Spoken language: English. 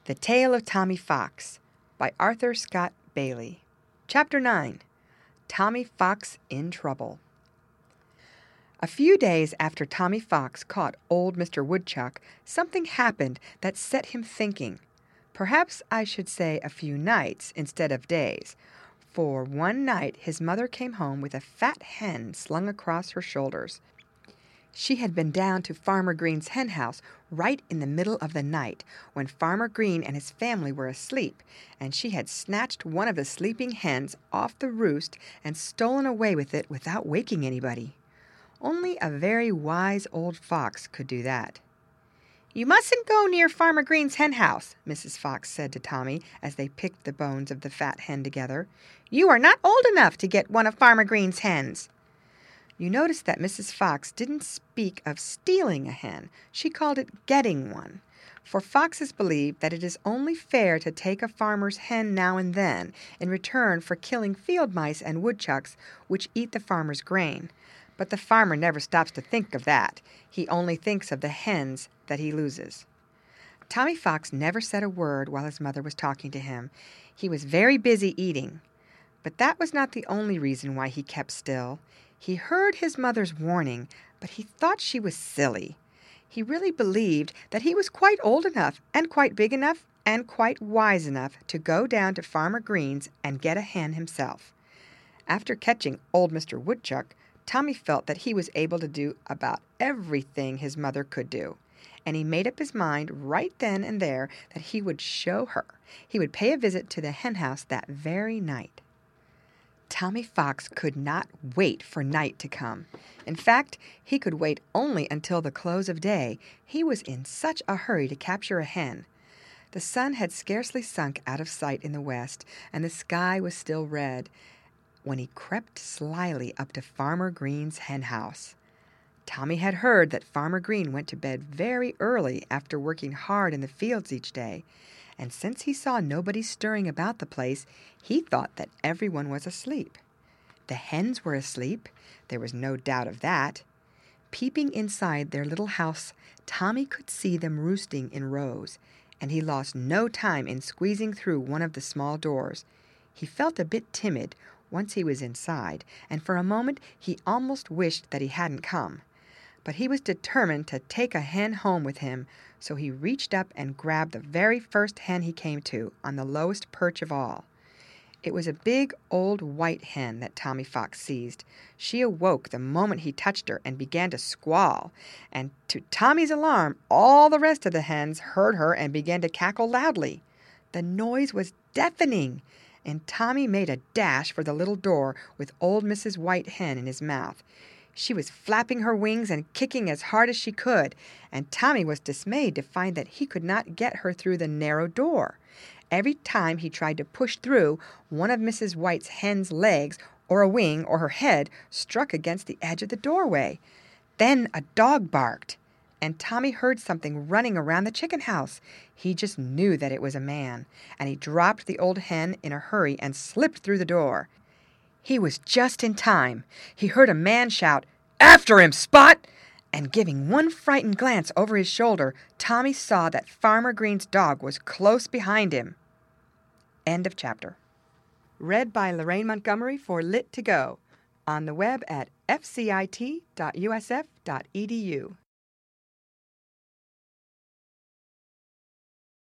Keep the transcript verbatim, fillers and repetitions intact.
The Tale of Tommy Fox by Arthur Scott Bailey. Chapter nine. Tommy Fox in Trouble. A few days after Tommy Fox caught old Mister Woodchuck, something happened that set him thinking. Perhaps I should say a few nights instead of days, for one night his mother came home with a fat hen slung across her shoulders. She had been down to Farmer Green's hen house right in the middle of the night when Farmer Green and his family were asleep, and she had snatched one of the sleeping hens off the roost and stolen away with it without waking anybody. Only a very wise old fox could do that. "You mustn't go near Farmer Green's hen house," Missus Fox said to Tommy as they picked the bones of the fat hen together. "You are not old enough to get one of Farmer Green's hens." You notice that Missus Fox didn't speak of stealing a hen. She called it getting one. For foxes believe that it is only fair to take a farmer's hen now and then in return for killing field mice and woodchucks which eat the farmer's grain. But the farmer never stops to think of that. He only thinks of the hens that he loses. Tommy Fox never said a word while his mother was talking to him. He was very busy eating. But that was not the only reason why he kept still. He heard his mother's warning, but he thought she was silly. He really believed that he was quite old enough and quite big enough and quite wise enough to go down to Farmer Green's and get a hen himself. After catching old Mister Woodchuck, Tommy felt that he was able to do about everything his mother could do, and he made up his mind right then and there that he would show her. He would pay a visit to the hen house that very night. Tommy Fox could not wait for night to come. In fact, he could wait only until the close of day. He was in such a hurry to capture a hen. The sun had scarcely sunk out of sight in the west, and the sky was still red, when he crept slyly up to Farmer Green's hen house. Tommy had heard that Farmer Green went to bed very early after working hard in the fields each day, and since he saw nobody stirring about the place, he thought that everyone was asleep. The hens were asleep. There was no doubt of that. Peeping inside their little house, Tommy could see them roosting in rows, and he lost no time in squeezing through one of the small doors. He felt a bit timid once he was inside, and for a moment he almost wished that he hadn't come. But he was determined to take a hen home with him, so he reached up and grabbed the very first hen he came to, on the lowest perch of all. It was a big old white hen that Tommy Fox seized. She awoke the moment he touched her and began to squall, and to Tommy's alarm, all the rest of the hens heard her and began to cackle loudly. The noise was deafening, and Tommy made a dash for the little door with old Missus White Hen in his mouth. She was flapping her wings and kicking as hard as she could, and Tommy was dismayed to find that he could not get her through the narrow door. Every time he tried to push through, one of Missus White's hen's legs or a wing or her head struck against the edge of the doorway. Then a dog barked, and Tommy heard something running around the chicken house. He just knew that it was a man, and he dropped the old hen in a hurry and slipped through the door. He was just in time. He heard a man shout, "After him, Spot!" And giving one frightened glance over his shoulder, Tommy saw that Farmer Green's dog was close behind him. End of chapter. Read by Lorraine Montgomery for Lit to Go, on the web at f c i t dot u s f dot e d u.